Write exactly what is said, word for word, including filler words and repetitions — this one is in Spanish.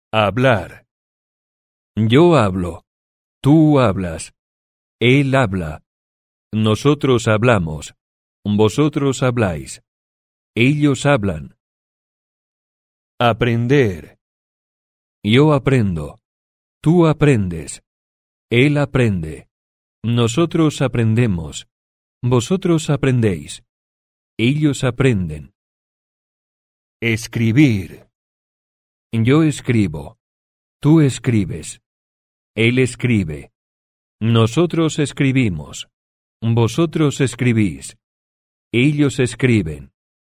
Hablar. Yo hablo. Tú hablas. Él habla. Nosotros hablamos. Vosotros habláis. Ellos hablan. Aprender. Yo aprendo. Tú aprendes. Él aprende. Nosotros aprendemos. Vosotros aprendéis. Ellos aprenden. Escribir. Yo escribo. Tú escribes. Él escribe. Nosotros escribimos. Vosotros escribís. Ellos escriben.